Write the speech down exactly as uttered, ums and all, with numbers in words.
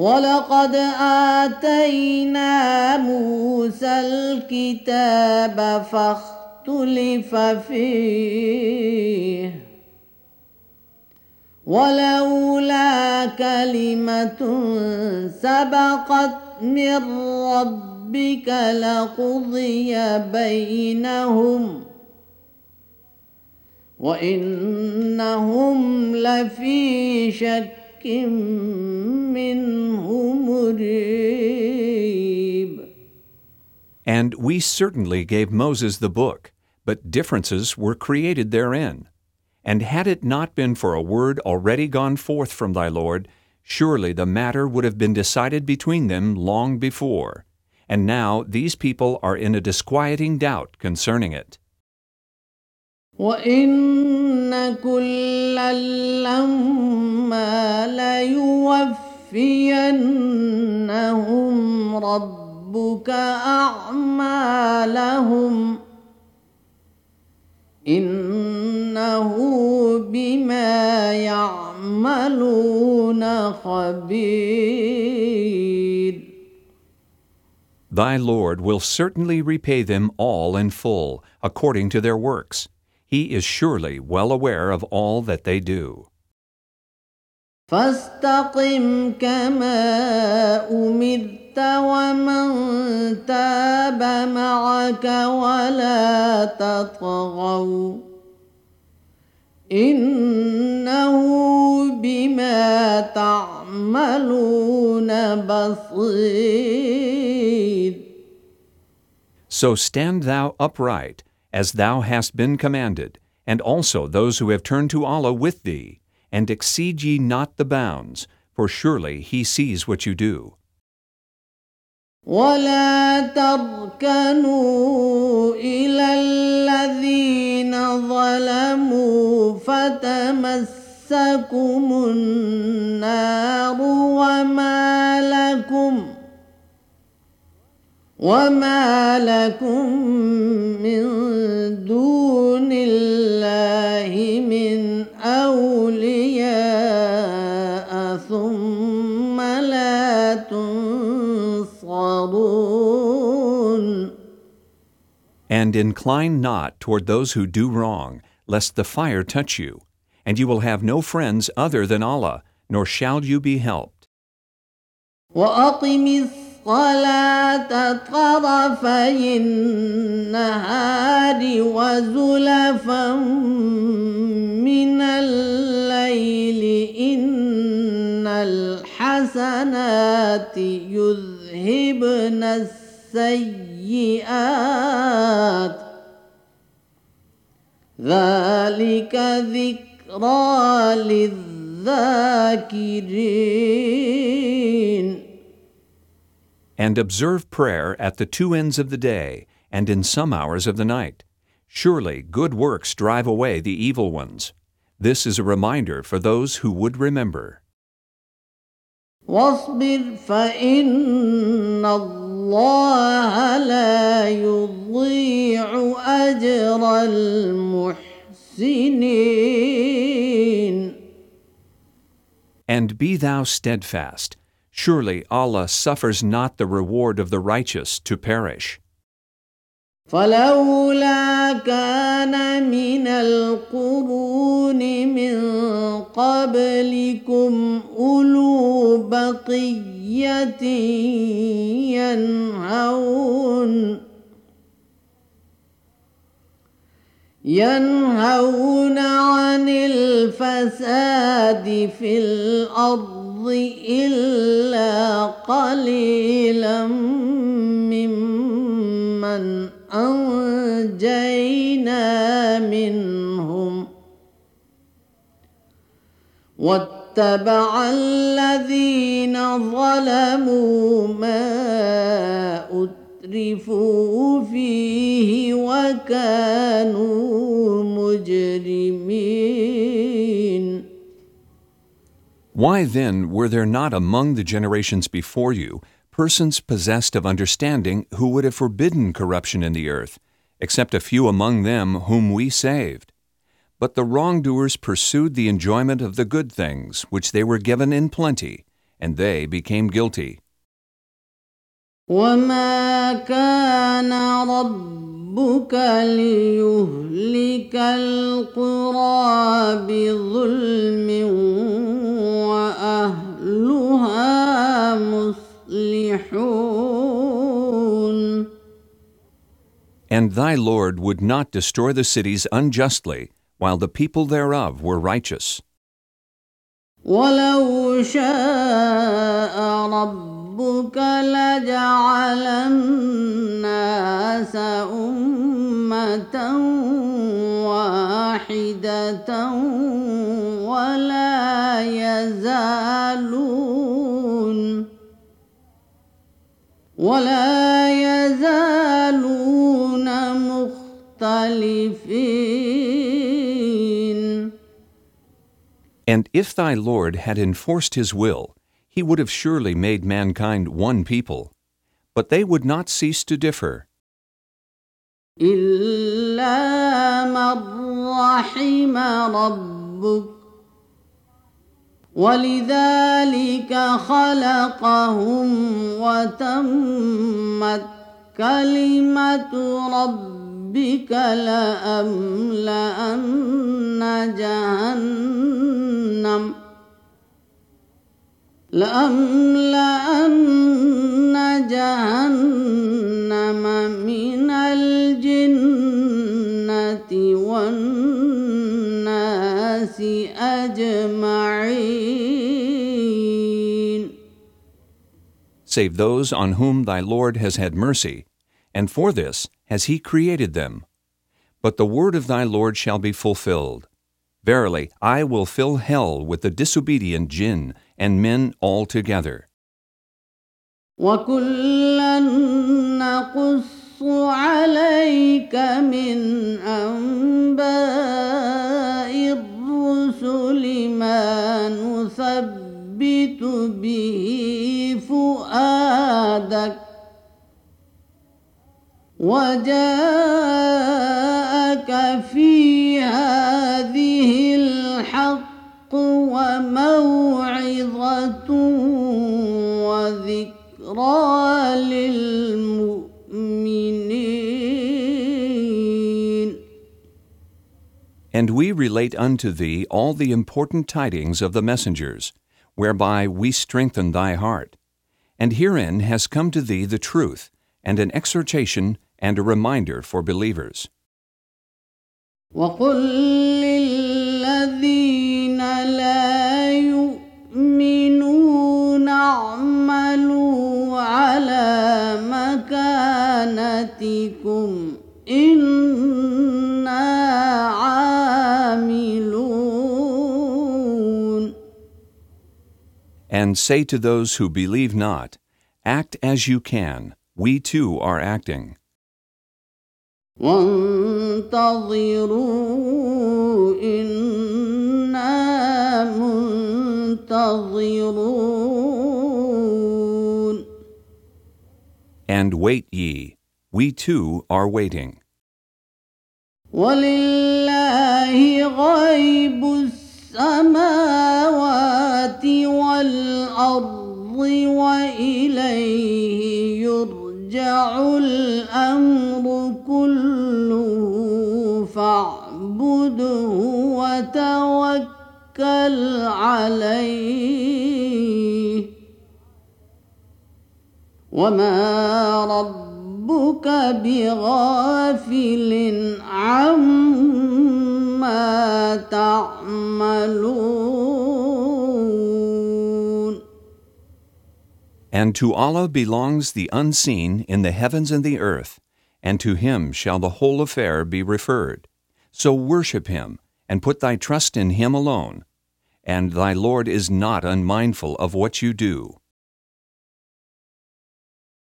وَلَقَدْ آتَيْنَا مُوسَى الْكِتَابَ فَاخْتُلِفَ فِيهِ وَلَوْلَا كَلِمَةٌ سَبَقَتْ مِنْ رَبِّكَ لَقُضِيَ بَيْنَهُمْ وَإِنَّهُمْ لَفِي شَكٍّ مِّنْهُ مُرِيبٍ. And we certainly gave Moses the book, but differences were created therein. And had it not been for a word already gone forth from thy Lord, surely the matter would have been decided between them long before. And now these people are in a disquieting doubt concerning it. وَإِنَّ كُلًّا لَّمَّا لَيُوَفِّيَنَّهُمْ رَبُّكَ أَعْمَالَهُمْ إِنَّهُ بِمَا يَعْمَلُونَ خَبِيرٌ. Thy Lord will certainly repay them all in full, according to their works. He is surely well aware of all that they do. فَاسْتَقِمْ كَمَا أُمِرْتَ وَمَنْ تَابَ مَعَكَ وَلَا تَطْغَوْا إِنَّهُ بِمَا تَعْمَلُونَ بَصِيرٌ. So stand thou upright, as thou hast been commanded, and also those who have turned to Allah with thee, and exceed ye not the bounds, for surely He sees what you do. وَلَا تَرْكَنُوا إِلَى الَّذِينَ ظَلَمُوا فَتَمَسَّكُمُ النَّارُ وَمَا لَكُمْ وَمَا لَكُمْ مِنْ دُونِ اللَّهِ مِنْ أَوْلِيَاءَ ثُمَّ لَا تُنصَرُونَ. And incline not toward those who do wrong, lest the fire touch you, and you will have no friends other than Allah, nor shall you be helped. وَأَقِمِ الصَّلَاةَ طَرَفَيِ النَّهَارِ وَزُلَفًا مِّنَ اللَّيْلِ إِنَّ الْحَسَنَاتِ يُذْهِبْنَ السَّيِّئَاتِ ذَلِكَ ذِكْرَى لِلذَّاكِرِينَ. And observe prayer at the two ends of the day, and in some hours of the night. Surely good works drive away the evil ones. This is a reminder for those who would remember. وَاصْبِرْ فَإِنَّ اللَّهَ لَا يُضِيعُ أَجْرَ الْمُحْسِنِينَ. And be thou steadfast. Surely Allah suffers not the reward of the righteous to perish. فَلَوْلَا كَانَ مِنَ الْقُرُونِ مِنْ قَبْلِكُمْ أُولُو بَقِيَّةٍ يَنْهَوْنَ يَنْهَوْنَ عَنِ الْفَسَادِ فِي الْأَرْضِ إِلَّا قَلِيلًا مِّمَّنْ أَنْجَيْنَا مِنْهُمْ وَاتَّبَعَ الَّذِينَ ظَلَمُوا مَا أُتْرِفُوا فِيهِ وَكَانُوا مُجْرِمِينَ. Why then were there not among the generations before you persons possessed of understanding who would have forbidden corruption in the earth, except a few among them whom we saved? But the wrongdoers pursued the enjoyment of the good things which they were given in plenty, and they became guilty. وما كان ربك ليهلك القرى بظلم وأهلها مصلحون. And thy Lord would not destroy the cities unjustly, while the people thereof were righteous. ولو شاء ربك لجعل الناس أمة واحدة ولا يزالون ولا يزالون مختلفين. And if thy Lord had enforced his will, he would have surely made mankind one people, but they would not cease to differ. إلا من رحم ربك ولذلك خلقهم وتمت كلمة ربك لأملأن جهنم لأملأن جهنم من الجنة والناس أجمعين. Save those on whom thy Lord has had mercy, and for this has he created them. But the word of thy Lord shall be fulfilled. Verily, I will fill hell with the disobedient jinn and men altogether. وَكُلًّا نَّقُصُّ عَلَيْكَ مِنْ أَنبَاءِ الرُّسُلِ مَا نُثَبِّتُ بِهِ فُؤَادَكَ وَجَاءَكَ فِي هَٰذِهِ الْحَقُّ وَمَوْعِظَةٌ وَذِكْرَىٰ لِلْمُؤْمِنِينَ. And we relate unto thee all the important tidings of the messengers, whereby we strengthen thy heart. And herein has come to thee the truth, and an exhortation and a reminder for believers. وَقُل لِّلَّذِينَ لَا يُؤْمِنُونَ اعْمَلُوا عَلَىٰ مَكَانَتِكُمْ إِنَّا عَامِلُونَ. And say to those who believe not, act as you can, we too are acting. وَانتَظِرُوا إِنَّا مُنتَظِرُونَ. And wait ye, we too are waiting. وَلِلَّهِ غَيْبُ السَّمَاوَاتِ وَالْأَرْضِ وَإِلَيْهِ يُرْجَعُ الْأَمْرُ كُلُّهُ فَاعْبُدْهُ وَتَوَكَّلْ عَلَيْهِ وَمَا رَبُّكَ بِغَافِلٍ عَمَّا تَعْمَلُونَ. And to Allah belongs the unseen in the heavens and the earth, and to Him shall the whole affair be referred. So worship Him, and put thy trust in Him alone. And thy Lord is not unmindful of what you do.